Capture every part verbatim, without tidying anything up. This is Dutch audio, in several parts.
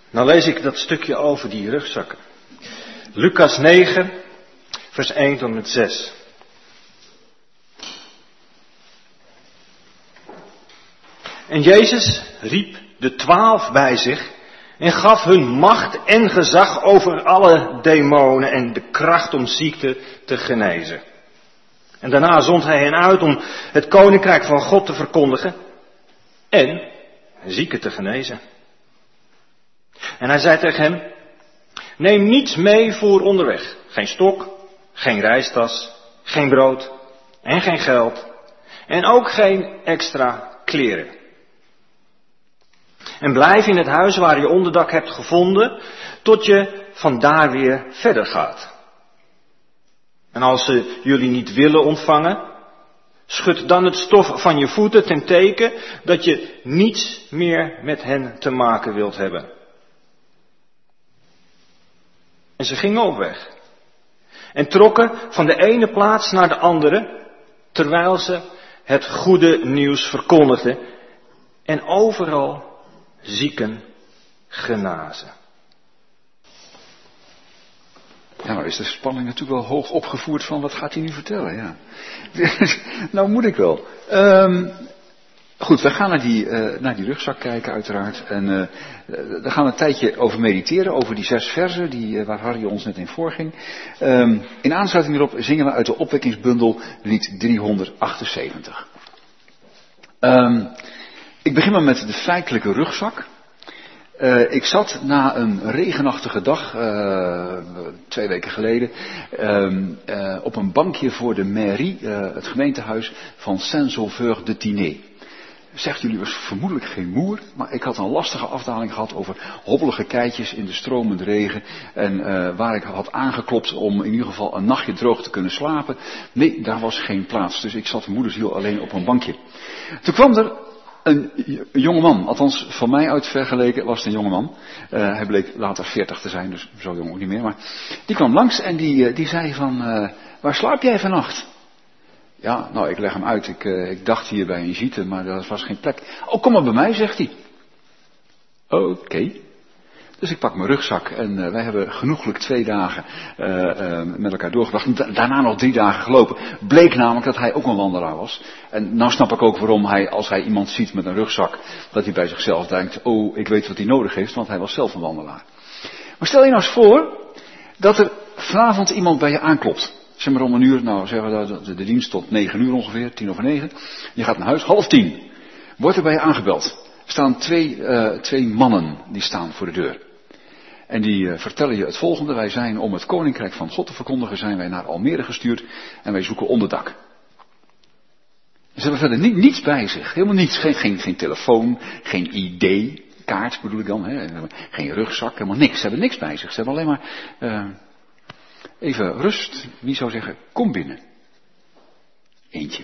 Nou lees ik dat stukje over die rugzakken. Lucas negen, vers één tot en met zes. En Jezus riep de twaalf bij zich en gaf hun macht en gezag over alle demonen en de kracht om ziekte te genezen. En daarna zond hij hen uit om het koninkrijk van God te verkondigen en zieken te genezen. En hij zei tegen hem, neem niets mee voor onderweg. Geen stok, geen reistas, geen brood en geen geld. En ook geen extra kleren. En blijf in het huis waar je onderdak hebt gevonden, tot je vandaar weer verder gaat. En als ze jullie niet willen ontvangen, schud dan het stof van je voeten ten teken dat je niets meer met hen te maken wilt hebben. En ze gingen op weg. En trokken van de ene plaats naar de andere, terwijl ze het goede nieuws verkondigden. En overal zieken genazen. Ja, nou is de spanning natuurlijk wel hoog opgevoerd van wat gaat hij nu vertellen, ja. Nou moet ik wel. Um, goed, we gaan naar die, uh, naar die rugzak kijken uiteraard. En uh, daar gaan we een tijdje over mediteren, over die zes versen die, uh, waar Harry ons net in voorging. Um, in aansluiting hierop zingen we uit de opwekkingsbundel lied driehonderdachtenzeventig. Um, ik begin maar met de feitelijke rugzak. Uh, ik zat na een regenachtige dag, uh, twee weken geleden, uh, uh, op een bankje voor de mairie, uh, het gemeentehuis van Saint-Sauveur-de-Tinée. Zegt jullie was vermoedelijk geen moer, maar ik had een lastige afdaling gehad over hobbelige keitjes in de stromende regen. En uh, waar ik had aangeklopt om in ieder geval een nachtje droog te kunnen slapen. Nee, daar was geen plaats, dus ik zat moedersziel alleen op een bankje. Toen kwam er een jongeman, althans van mij uit vergeleken was het een jongeman. Uh, hij bleek later veertig te zijn, dus zo jong ook niet meer. Maar die kwam langs en die, die zei van, uh, waar slaap jij vannacht? Ja, nou ik leg hem uit, ik, uh, ik dacht hier bij een gieten, maar er was geen plek. Oh, kom maar bij mij, zegt hij. Oké. Okay. Dus ik pak mijn rugzak en uh, wij hebben genoeglijk twee dagen uh, uh, met elkaar doorgebracht. Da- daarna nog drie dagen gelopen. Bleek namelijk dat hij ook een wandelaar was. En nou snap ik ook waarom hij, als hij iemand ziet met een rugzak, dat hij bij zichzelf denkt, oh, ik weet wat hij nodig heeft, want hij was zelf een wandelaar. Maar stel je nou eens voor dat er vanavond iemand bij je aanklopt. Zeg maar om een uur, nou zeggen we dat de, de dienst tot negen uur ongeveer, tien over negen. Je gaat naar huis, half tien. Wordt er bij je aangebeld. Er staan twee, uh, twee mannen die staan voor de deur. En die uh, vertellen je het volgende. Wij zijn om het koninkrijk van God te verkondigen, zijn wij naar Almere gestuurd en wij zoeken onderdak. Ze hebben verder ni- niets bij zich. Helemaal niets. Geen, geen, geen telefoon, geen I D, kaart bedoel ik dan. Hè? Geen rugzak, helemaal niks. Ze hebben niks bij zich. Ze hebben alleen maar uh, even rust. Wie zou zeggen, kom binnen. Eentje.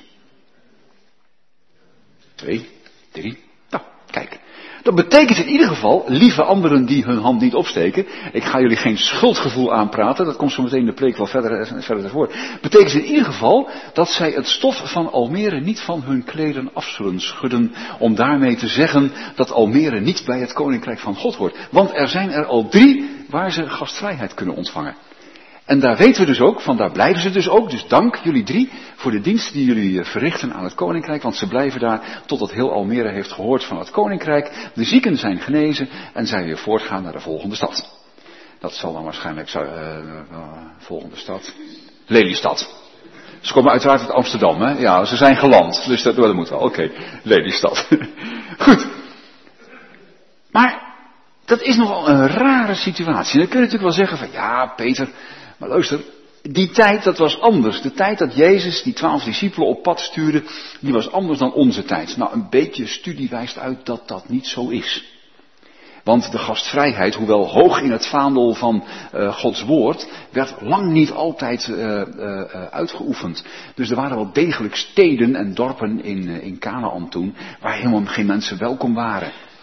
Twee, drie. Nou, kijk. Dat betekent in ieder geval, lieve anderen die hun hand niet opsteken, ik ga jullie geen schuldgevoel aanpraten, dat komt zo meteen in de preek wel verder, verder ervoor. Betekent in ieder geval dat zij het stof van Almere niet van hun kleden af zullen schudden, om daarmee te zeggen dat Almere niet bij het koninkrijk van God hoort. Want er zijn er al drie waar ze gastvrijheid kunnen ontvangen. En daar weten we dus ook, van daar blijven ze dus ook. Dus dank jullie drie voor de dienst die jullie verrichten aan het koninkrijk. Want ze blijven daar totdat heel Almere heeft gehoord van het koninkrijk. De zieken zijn genezen en zij weer voortgaan naar de volgende stad. Dat zal dan waarschijnlijk uh, uh, volgende stad. Lelystad. Ze komen uiteraard uit Amsterdam, hè? Ja, ze zijn geland. Dus dat, dat moet wel. Oké, okay. Lelystad. Goed. Maar dat is nogal een rare situatie. Dan kun je natuurlijk wel zeggen van ja, Peter. Maar luister, die tijd dat was anders. De tijd dat Jezus die twaalf discipelen op pad stuurde, die was anders dan onze tijd. Nou, een beetje studie wijst uit dat dat niet zo is. Want de gastvrijheid, hoewel hoog in het vaandel van uh, Gods woord, werd lang niet altijd uh, uh, uh, uitgeoefend. Dus er waren wel degelijk steden en dorpen in, uh, in Kanaän toen, waar helemaal geen mensen welkom waren.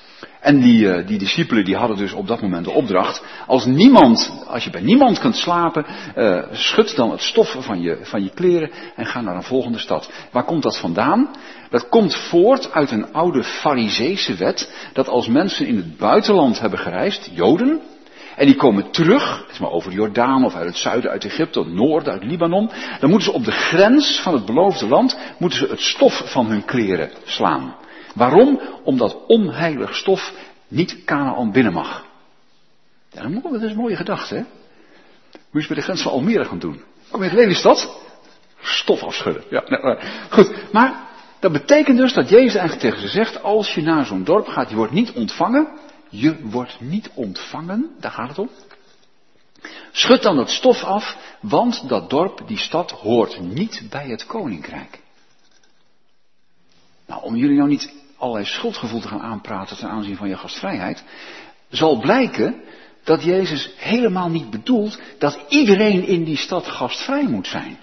En die, uh, die discipelen die hadden dus op dat moment de opdracht, als niemand, als je bij niemand kunt slapen, uh, schud dan het stof van je, van je kleren en ga naar een volgende stad. Waar komt dat vandaan? Dat komt voort uit een oude Farizeese wet, dat als mensen in het buitenland hebben gereisd, Joden, en die komen terug, het is maar over de Jordaan of uit het zuiden, uit Egypte, het noorden, uit Libanon, dan moeten ze op de grens van het beloofde land, moeten ze het stof van hun kleren slaan. Waarom? Omdat onheilig stof niet Kanaan binnen mag. Ja, dat is een mooie gedachte, hè? Moet je eens bij de grens van Almere gaan doen. Kom je uit Lelystad? Stof afschudden. Ja, nou, goed. Maar dat betekent dus dat Jezus eigenlijk tegen ze zegt, als je naar zo'n dorp gaat, je wordt niet ontvangen. Je wordt niet ontvangen, daar gaat het om. Schud dan het stof af, want dat dorp, die stad, hoort niet bij het koninkrijk. Nou, om jullie nou niet allerlei schuldgevoel te gaan aanpraten ten aanzien van je gastvrijheid, zal blijken dat Jezus helemaal niet bedoelt dat iedereen in die stad gastvrij moet zijn.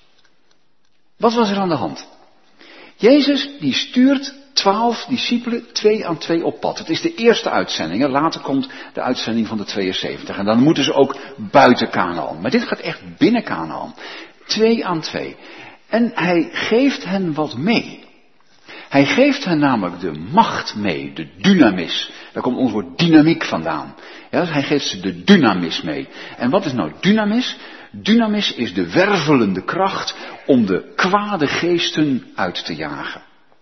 Wat was er aan de hand? Jezus die stuurt twaalf discipelen twee aan twee op pad. Het is de eerste uitzending. Hè? Later komt de uitzending van de tweeënzeventig. En dan moeten ze ook buiten Kanaan. Maar dit gaat echt binnen Kanaan. Twee aan twee. En hij geeft hen wat mee. Hij geeft hen namelijk de macht mee, de dynamis. Daar komt ons woord dynamiek vandaan. Ja, dus hij geeft ze de dynamis mee. En wat is nou dynamis? Dynamis is de wervelende kracht om de kwade geesten uit te jagen.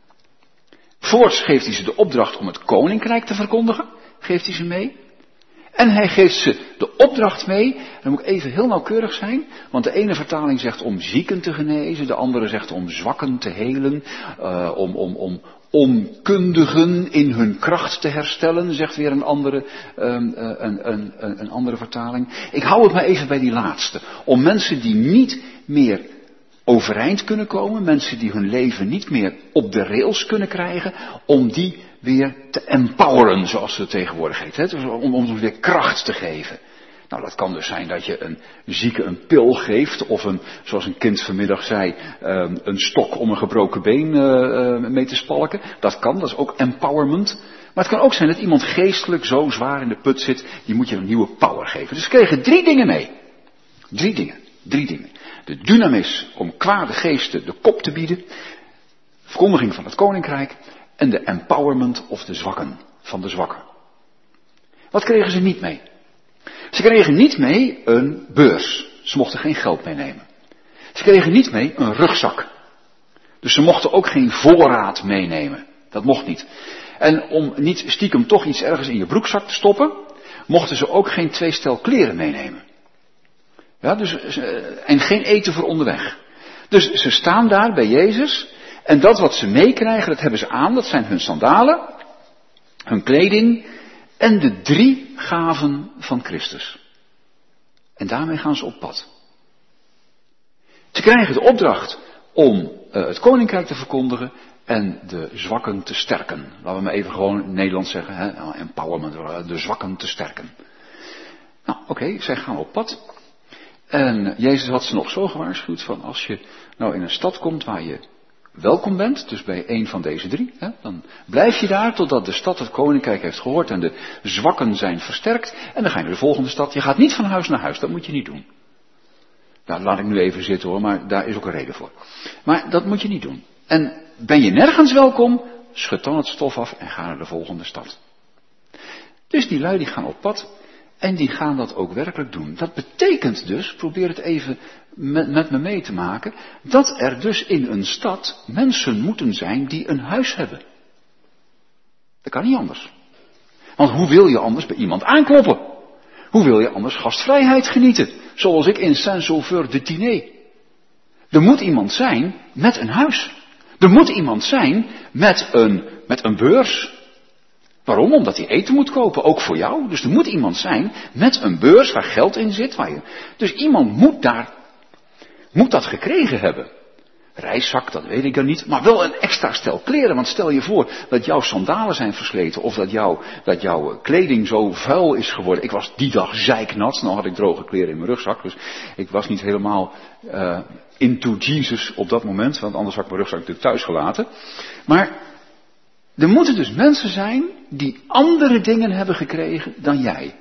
Voorts geeft hij ze de opdracht om het koninkrijk te verkondigen. Geeft hij ze mee. En hij geeft ze de opdracht mee. Dan moet ik even heel nauwkeurig zijn. Want de ene vertaling zegt om zieken te genezen. De andere zegt om zwakken te helen. Uh, om, om, om onkundigen in hun kracht te herstellen. Zegt weer een andere, um, uh, een, een, een, een andere vertaling. Ik hou het maar even bij die laatste. Om mensen die niet meer overeind kunnen komen. Mensen die hun leven niet meer op de rails kunnen krijgen. Om die weer te empoweren, zoals het tegenwoordig heet. Hè? Dus om, om ze weer kracht te geven. Nou, dat kan dus zijn dat je een zieke een pil geeft. Of een, zoals een kind vanmiddag zei, um, een stok om een gebroken been uh, uh, mee te spalken. Dat kan, dat is ook empowerment. Maar het kan ook zijn dat iemand geestelijk zo zwaar in de put zit. Die moet je een nieuwe power geven. Dus ze kregen drie dingen mee. Drie dingen. Drie dingen. De dynamis om kwade geesten de kop te bieden. Verkondiging van het koninkrijk. En de empowerment of de zwakken van de zwakken. Wat kregen ze niet mee? Ze kregen niet mee een beurs. Ze mochten geen geld meenemen. Ze kregen niet mee een rugzak. Dus ze mochten ook geen voorraad meenemen. Dat mocht niet. En om niet stiekem toch iets ergens in je broekzak te stoppen, mochten ze ook geen twee stel kleren meenemen. Ja, dus, en geen eten voor onderweg. Dus ze staan daar bij Jezus. En dat wat ze meekrijgen, dat hebben ze aan. Dat zijn hun sandalen, hun kleding en de drie gaven van Christus. En daarmee gaan ze op pad. Ze krijgen de opdracht om uh, het koninkrijk te verkondigen en de zwakken te sterken. Laten we maar even gewoon in Nederlands zeggen, hè? Empowerment, de zwakken te sterken. Nou, oké, okay, zij gaan op pad. En Jezus had ze nog zo gewaarschuwd van als je nou in een stad komt waar je welkom bent, dus bij een van deze drie, hè, dan blijf je daar totdat de stad het koninkrijk heeft gehoord en de zwakken zijn versterkt. En dan ga je naar de volgende stad. Je gaat niet van huis naar huis, dat moet je niet doen. Nou, laat ik nu even zitten hoor, maar daar is ook een reden voor. Maar dat moet je niet doen. En ben je nergens welkom, schud dan het stof af en ga naar de volgende stad. Dus die lui die gaan op pad. En die gaan dat ook werkelijk doen. Dat betekent dus, probeer het even met, met me mee te maken, dat er dus in een stad mensen moeten zijn die een huis hebben. Dat kan niet anders. Want hoe wil je anders bij iemand aankloppen? Hoe wil je anders gastvrijheid genieten? Zoals ik in Saint-Sauveur-de-Tinée. Er moet iemand zijn met een huis. Er moet iemand zijn met een, met een beurs. Waarom? Omdat hij eten moet kopen, ook voor jou. Dus er moet iemand zijn met een beurs waar geld in zit. Waar je... Dus iemand moet daar, moet dat gekregen hebben. Reiszak, dat weet ik dan niet. Maar wel een extra stel kleren. Want stel je voor dat jouw sandalen zijn versleten. Of dat, jou, dat jouw kleding zo vuil is geworden. Ik was die dag zeiknat. Nou had ik droge kleren in mijn rugzak. Dus ik was niet helemaal uh, into Jesus op dat moment. Want anders had ik mijn rugzak natuurlijk thuis gelaten. Maar Er moeten dus mensen zijn die andere dingen hebben gekregen dan jij.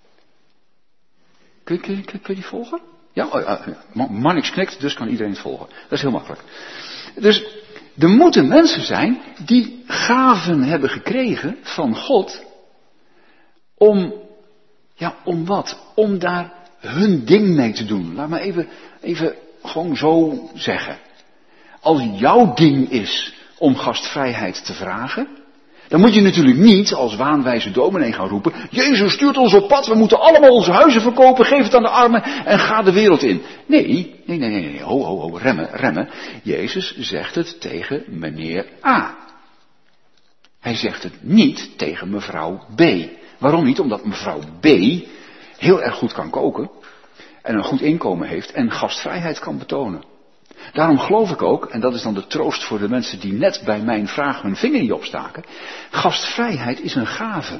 Kun je, kun je, kun je die volgen? Ja, oh, uh, Marnix knikt, dus kan iedereen het volgen. Dat is heel makkelijk. Dus er moeten mensen zijn die gaven hebben gekregen van God om, ja, om wat? Om daar hun ding mee te doen. Laat me even, even gewoon zo zeggen. Als jouw ding is om gastvrijheid te vragen, dan moet je natuurlijk niet als waanwijze dominee gaan roepen, Jezus stuurt ons op pad, we moeten allemaal onze huizen verkopen, geef het aan de armen en ga de wereld in. Nee, nee, nee, nee, nee, ho, ho, ho, remmen, remmen. Jezus zegt het tegen meneer A. Hij zegt het niet tegen mevrouw B. Waarom niet? Omdat mevrouw B heel erg goed kan koken en een goed inkomen heeft en gastvrijheid kan betonen. Daarom geloof ik ook, en dat is dan de troost voor de mensen die net bij mijn vraag hun vinger niet opstaken, gastvrijheid is een gave.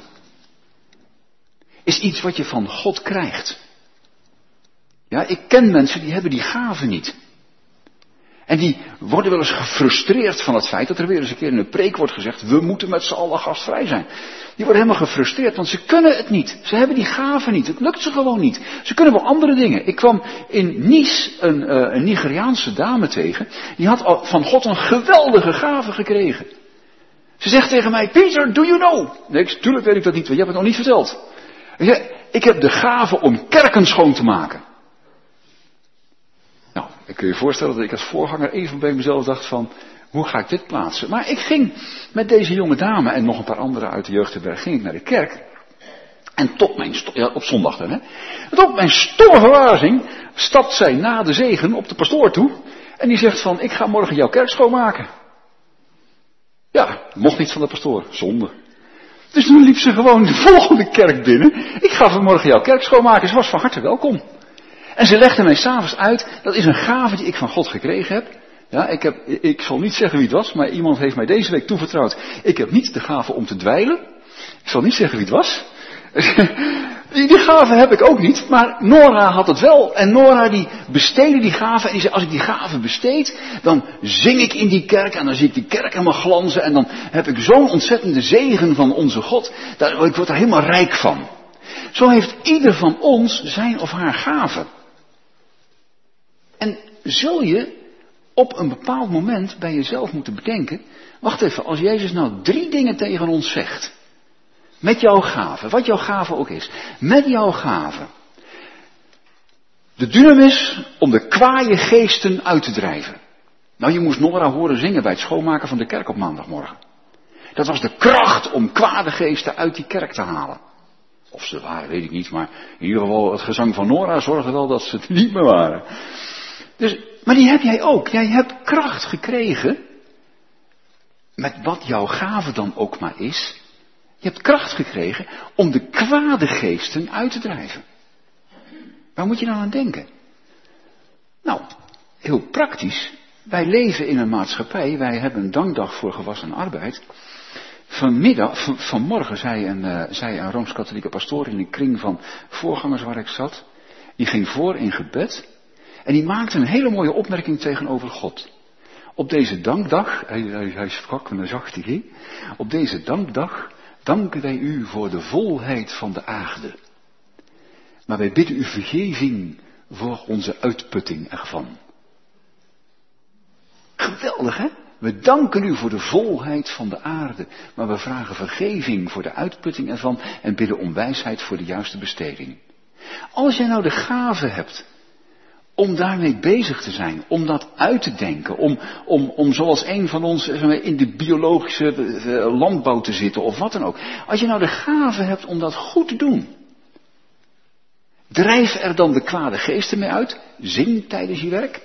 Is iets wat je van God krijgt. Ja, ik ken mensen die hebben die gave niet. En die worden wel eens gefrustreerd van het feit dat er weer eens een keer in een preek wordt gezegd, we moeten met z'n allen gastvrij zijn. Die worden helemaal gefrustreerd, want ze kunnen het niet. Ze hebben die gave niet. Het lukt ze gewoon niet. Ze kunnen wel andere dingen. Ik kwam in Nice een, uh, een Nigeriaanse dame tegen. Die had van God een geweldige gave gekregen. Ze zegt tegen mij, Peter, do you know? Nee, tuurlijk weet ik dat niet, want je hebt het nog niet verteld. Ik heb de gave om kerken schoon te maken. Nou, ik kun je voorstellen dat ik als voorganger even bij mezelf dacht van, hoe ga ik dit plaatsen? Maar ik ging met deze jonge dame en nog een paar anderen uit de jeugdherberg, ging ik naar de kerk. En tot mijn, sto- ja, op zondag dan, hè. Tot mijn stomme verbazing stapt zij na de zegen op de pastoor toe. En die zegt van, ik ga morgen jouw kerk schoonmaken. Ja, mocht niet van de pastoor, zonde. Dus toen liep ze gewoon de volgende kerk binnen. Ik ga vanmorgen jouw kerk schoonmaken, ze was van harte welkom. En ze legde mij s'avonds uit, dat is een gave die ik van God gekregen heb. Ja, ik heb, ik zal niet zeggen wie het was, maar iemand heeft mij deze week toevertrouwd. Ik heb niet de gave om te dweilen. Ik zal niet zeggen wie het was. Die gave heb ik ook niet, maar Nora had het wel. En Nora die besteedde die gave en die zei, als ik die gave besteed, dan zing ik in die kerk en dan zie ik die kerk helemaal glanzen. En dan heb ik zo'n ontzettende zegen van onze God, daar, ik word er helemaal rijk van. Zo heeft ieder van ons zijn of haar gave. En zul je op een bepaald moment bij jezelf moeten bedenken, wacht even, als Jezus nou drie dingen tegen ons zegt, met jouw gave, wat jouw gave ook is, met jouw gave, de dynamis om de kwaaie geesten uit te drijven. Nou, je moest Nora horen zingen bij het schoonmaken van de kerk op maandagmorgen. Dat was de kracht om kwade geesten uit die kerk te halen. Of ze waren, weet ik niet, maar in ieder geval het gezang van Nora zorgde wel dat ze het niet meer waren. Dus, maar die heb jij ook. Jij hebt kracht gekregen, met wat jouw gave dan ook maar is. Je hebt kracht gekregen om de kwade geesten uit te drijven. Waar moet je nou aan denken? Nou, heel praktisch. Wij leven in een maatschappij, wij hebben een dankdag voor gewassen arbeid. Vanmiddag, van, vanmorgen zei een, uh, zei een Rooms-Katholieke pastoor in een kring van voorgangers waar ik zat. Die ging voor in gebed. En die maakte een hele mooie opmerking tegenover God. Op deze dankdag, hij, hij, hij sprak met een zachte G. Op deze dankdag danken wij u voor de volheid van de aarde. Maar wij bidden u vergeving voor onze uitputting ervan. Geweldig, hè? We danken u voor de volheid van de aarde, maar we vragen vergeving voor de uitputting ervan en bidden om wijsheid voor de juiste besteding. Als jij nou de gave hebt om daarmee bezig te zijn, om dat uit te denken, om, om, om zoals een van ons in de biologische landbouw te zitten of wat dan ook. Als je nou de gave hebt om dat goed te doen, drijf er dan de kwade geesten mee uit, zing tijdens je werk.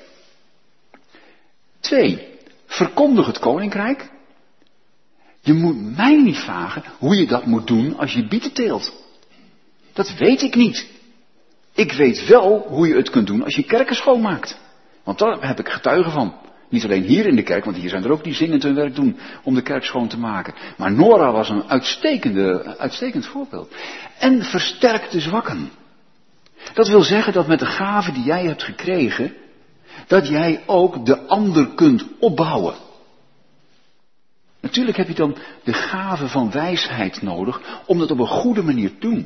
Twee, verkondig het koninkrijk. Je moet mij niet vragen hoe je dat moet doen als je bieten teelt. Dat weet ik niet. Ik weet wel hoe je het kunt doen als je kerken schoonmaakt. Want daar heb ik getuigen van. Niet alleen hier in de kerk, want hier zijn er ook die zingend hun werk doen om de kerk schoon te maken. Maar Nora was een uitstekende, uitstekend voorbeeld. En versterk de zwakken. Dat wil zeggen dat met de gave die jij hebt gekregen, dat jij ook de ander kunt opbouwen. Natuurlijk heb je dan de gave van wijsheid nodig om dat op een goede manier te doen.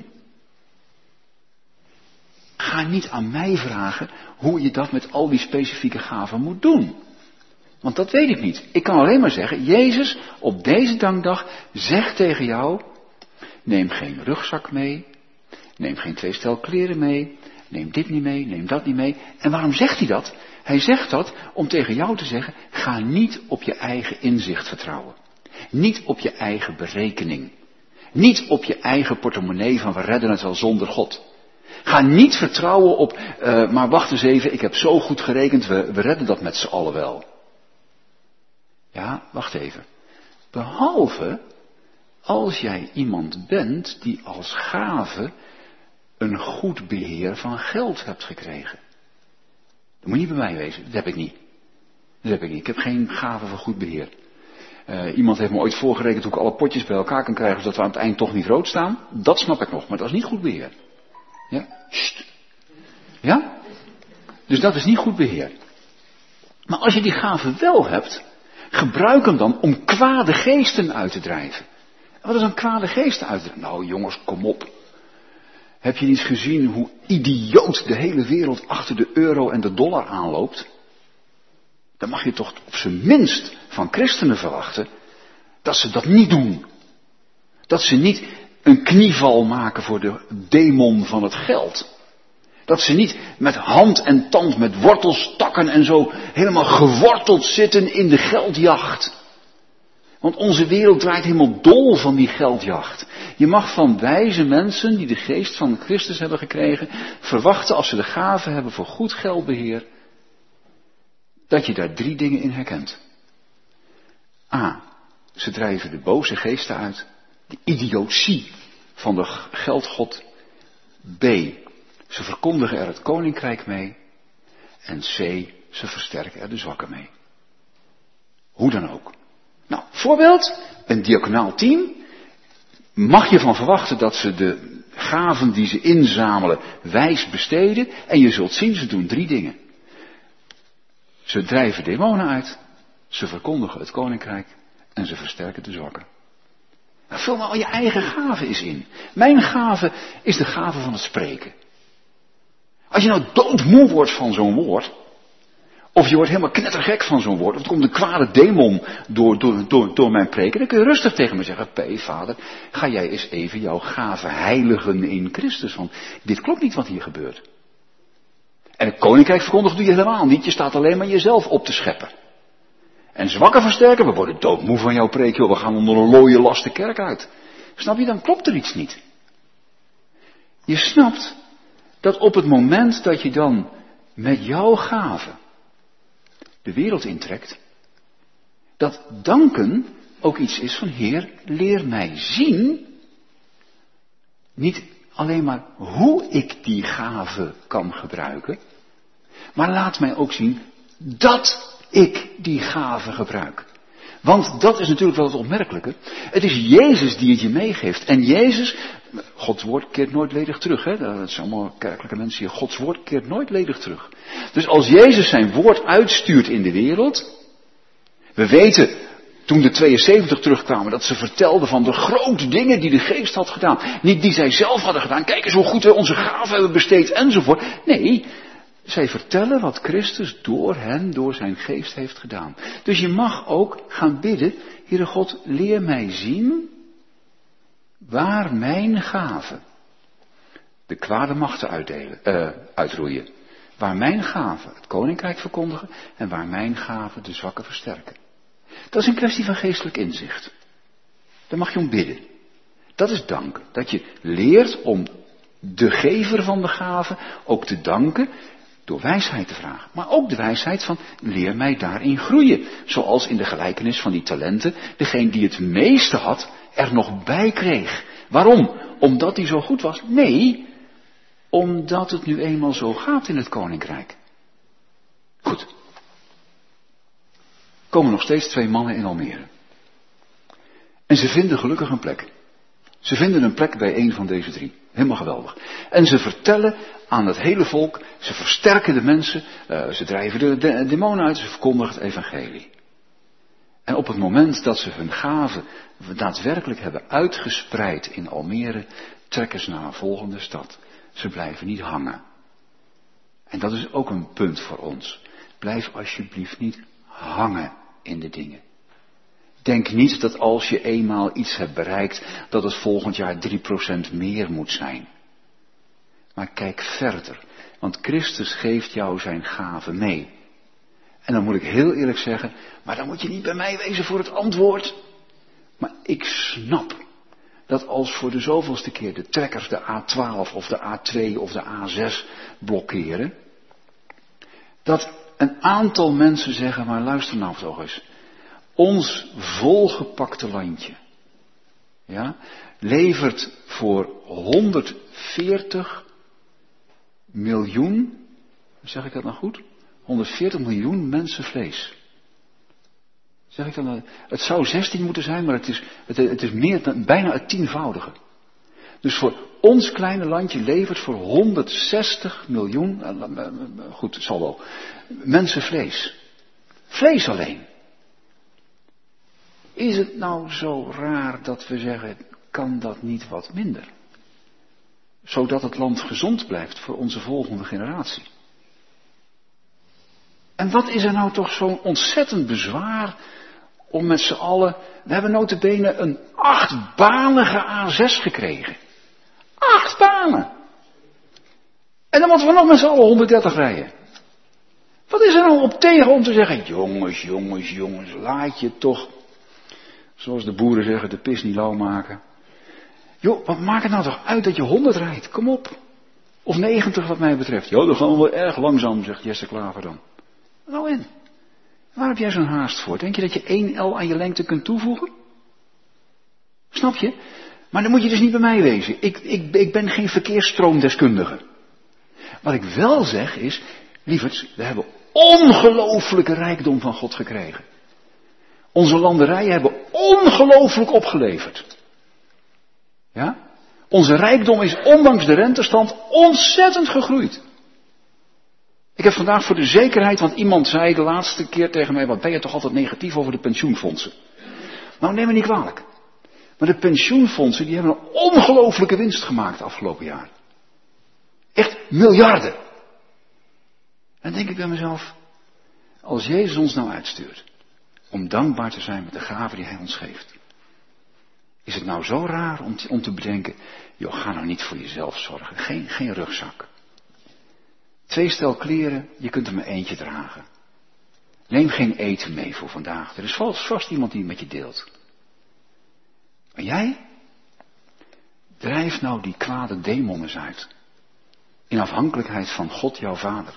Ga niet aan mij vragen hoe je dat met al die specifieke gaven moet doen. Want dat weet ik niet. Ik kan alleen maar zeggen, Jezus op deze dankdag zegt tegen jou, neem geen rugzak mee, neem geen twee stel kleren mee, neem dit niet mee, neem dat niet mee. En waarom zegt hij dat? Hij zegt dat om tegen jou te zeggen, ga niet op je eigen inzicht vertrouwen. Niet op je eigen berekening. Niet op je eigen portemonnee van we redden het wel zonder God. Ga niet vertrouwen op, uh, maar wacht eens even, ik heb zo goed gerekend, we, we redden dat met z'n allen wel. Ja, wacht even. Behalve als jij iemand bent die als gave een goed beheer van geld hebt gekregen. Dat moet je niet bij mij wezen, dat heb ik niet. Dat heb ik niet, ik heb geen gave van goed beheer. Uh, iemand heeft me ooit voorgerekend hoe ik alle potjes bij elkaar kan krijgen zodat we aan het eind toch niet rood staan. Dat snap ik nog, maar dat is niet goed beheer. Ja? Sst. Ja? Dus dat is niet goed beheer. Maar als je die gave wel hebt, gebruik hem dan om kwade geesten uit te drijven. En wat is een kwade geesten uit te drijven? Nou jongens, kom op. Heb je niet gezien hoe idioot de hele wereld achter de euro en de dollar aanloopt? Dan mag je toch op zijn minst van christenen verwachten dat ze dat niet doen. Dat ze niet een knieval maken voor de demon van het geld. Dat ze niet met hand en tand, met wortels, takken en zo helemaal geworteld zitten in de geldjacht. Want onze wereld draait helemaal dol van die geldjacht. Je mag van wijze mensen die de geest van Christus hebben gekregen, verwachten als ze de gave hebben voor goed geldbeheer, dat je daar drie dingen in herkent. A. Ze drijven de boze geesten uit. De idiotie van de geldgod. B. Ze verkondigen er het koninkrijk mee. En C. Ze versterken er de zwakken mee. Hoe dan ook. Nou, voorbeeld. Een diaconaal team. Mag je van verwachten dat ze de gaven die ze inzamelen wijs besteden. En je zult zien, ze doen drie dingen. Ze drijven demonen uit. Ze verkondigen het koninkrijk. En ze versterken de zwakken. Nou, vul maar al je eigen gave eens in. Mijn gave is de gave van het spreken. Als je nou doodmoe wordt van zo'n woord. Of je wordt helemaal knettergek van zo'n woord. Of er komt een kwade demon door, door, door, door mijn preken. Dan kun je rustig tegen me zeggen. P, vader, ga jij eens even jouw gave heiligen in Christus. Want dit klopt niet wat hier gebeurt. En het koninkrijk verkondigen doe je helemaal niet. Je staat alleen maar jezelf op te scheppen. En zwakken versterken, we worden doodmoe van jouw preek, joh, we gaan onder een looie last de kerk uit. Snap je, dan klopt er iets niet. Je snapt dat op het moment dat je dan met jouw gave de wereld intrekt, dat danken ook iets is van Heer, leer mij zien, niet alleen maar hoe ik die gave kan gebruiken, maar laat mij ook zien dat ik die gave gebruik. Want dat is natuurlijk wel het opmerkelijke. Het is Jezus die het je meegeeft. En Jezus, Gods woord keert nooit ledig terug. Hè? Dat zijn allemaal kerkelijke mensen hier. Gods woord keert nooit ledig terug. Dus als Jezus zijn woord uitstuurt in de wereld. We weten, toen de tweeënzeventig terugkwamen, dat ze vertelden van de grote dingen die de geest had gedaan. Niet die zij zelf hadden gedaan. Kijk eens hoe goed we onze gaven hebben besteed enzovoort. Nee, zij vertellen wat Christus door hen, door zijn geest heeft gedaan. Dus je mag ook gaan bidden, Heere God, leer mij zien waar mijn gaven de kwade machten uitdelen, uh, uitroeien. Waar mijn gaven het koninkrijk verkondigen en waar mijn gaven de zwakken versterken. Dat is een kwestie van geestelijk inzicht. Daar mag je om bidden. Dat is dank. Dat je leert om de gever van de gaven ook te danken door wijsheid te vragen. Maar ook de wijsheid van leer mij daarin groeien. Zoals in de gelijkenis van die talenten degene die het meeste had er nog bij kreeg. Waarom? Omdat hij zo goed was? Nee, omdat het nu eenmaal zo gaat in het koninkrijk. Goed. Komen nog steeds twee mannen in Almere. En ze vinden gelukkig een plek. Ze vinden een plek bij een van deze drie. Helemaal geweldig. En ze vertellen aan het hele volk, ze versterken de mensen, uh, ze drijven de, de demonen uit, ze verkondigen het evangelie. En op het moment dat ze hun gaven daadwerkelijk hebben uitgespreid in Almere, trekken ze naar een volgende stad. Ze blijven niet hangen. En dat is ook een punt voor ons. Blijf alsjeblieft niet hangen in de dingen. Denk niet dat als je eenmaal iets hebt bereikt, dat het volgend jaar drie procent meer moet zijn. Maar kijk verder, want Christus geeft jou zijn gaven mee. En dan moet ik heel eerlijk zeggen, maar dan moet je niet bij mij wezen voor het antwoord. Maar ik snap dat als voor de zoveelste keer de trekkers de A twaalf of de A twee of de A zes blokkeren, dat een aantal mensen zeggen, maar luister nou toch eens, ons volgepakte landje, ja, levert voor honderdveertig miljoen, zeg ik dat nou goed? honderdveertig miljoen mensen vlees. Zeg ik dan, nou, het zou zestien moeten zijn, maar het is, het, het is meer dan, bijna het tienvoudige. Dus voor ons kleine landje levert voor honderdzestig miljoen, goed, zal wel, mensen vlees. Vlees alleen. Is het nou zo raar dat we zeggen, kan dat niet wat minder? Zodat het land gezond blijft voor onze volgende generatie. En wat is er nou toch zo'n ontzettend bezwaar om met z'n allen, we hebben nota bene een achtbanige A zes gekregen. Acht banen. En dan moeten we nog met z'n allen honderddertig rijden. Wat is er nou op tegen om te zeggen, jongens, jongens, jongens, laat je toch, zoals de boeren zeggen, de pis niet lauw maken. Joh, wat maakt het nou toch uit dat je honderd rijdt? Kom op. Of negentig wat mij betreft. Jo, dan gaan we wel erg langzaam, zegt Jesse Klaver dan. Nou in. Waar heb jij zo'n haast voor? Denk je dat je één L aan je lengte kunt toevoegen? Snap je? Maar dan moet je dus niet bij mij wezen. Ik, ik, ik ben geen verkeersstroomdeskundige. Wat ik wel zeg is, lieverds, we hebben ongelooflijke rijkdom van God gekregen. Onze landerijen hebben ongelooflijk opgeleverd. Ja? Onze rijkdom is ondanks de rentestand ontzettend gegroeid. Ik heb vandaag voor de zekerheid, want iemand zei de laatste keer tegen mij, wat ben je toch altijd negatief over de pensioenfondsen? Nou, neem me niet kwalijk. Maar de pensioenfondsen, die hebben een ongelooflijke winst gemaakt de afgelopen jaar. Echt miljarden. En dan denk ik bij mezelf, als Jezus ons nou uitstuurt, om dankbaar te zijn met de gaven die Hij ons geeft. Is het nou zo raar om te, om te bedenken, joh, ga nou niet voor jezelf zorgen. Geen, geen rugzak. Twee stel kleren, je kunt er maar eentje dragen. Neem geen eten mee voor vandaag. Er is vast, vast iemand die het met je deelt. Maar jij, drijf nou die kwade demonen uit. In afhankelijkheid van God, jouw Vader.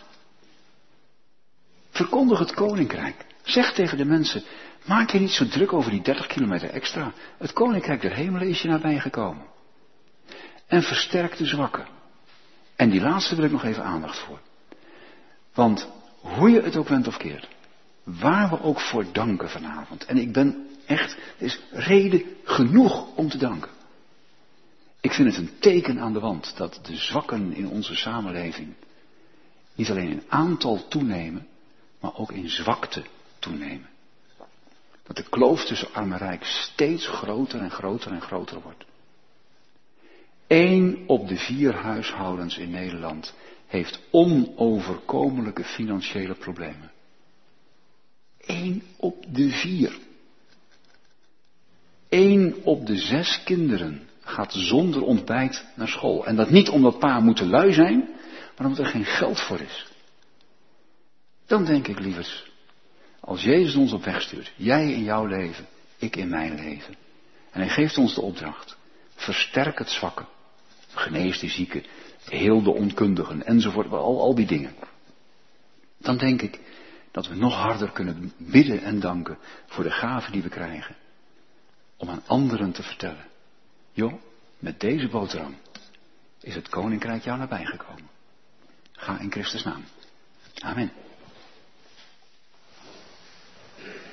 Verkondig het koninkrijk. Zeg tegen de mensen, maak je niet zo druk over die dertig kilometer extra. Het koninkrijk der hemelen is je nabij gekomen. En versterk de zwakken. En die laatste wil ik nog even aandacht voor. Want hoe je het ook went of keert, waar we ook voor danken vanavond. En ik ben echt, er is reden genoeg om te danken. Ik vind het een teken aan de wand dat de zwakken in onze samenleving niet alleen in aantal toenemen, maar ook in zwakte toenemen. Dat de kloof tussen arm en rijk steeds groter en groter en groter wordt. Eén op de vier huishoudens in Nederland heeft onoverkomelijke financiële problemen. Eén op de vier. Eén op de zes kinderen gaat zonder ontbijt naar school. En dat niet omdat pa moeten lui zijn, maar omdat er geen geld voor is. Dan denk ik lieverd, als Jezus ons op weg stuurt, jij in jouw leven, ik in mijn leven. En hij geeft ons de opdracht, versterk het zwakke, genees de zieken, heel de onkundigen enzovoort, al, al die dingen. Dan denk ik dat we nog harder kunnen bidden en danken voor de gaven die we krijgen. Om aan anderen te vertellen. Joh, met deze boterham is het koninkrijk jou nabij gekomen. Ga in Christus naam. Amen.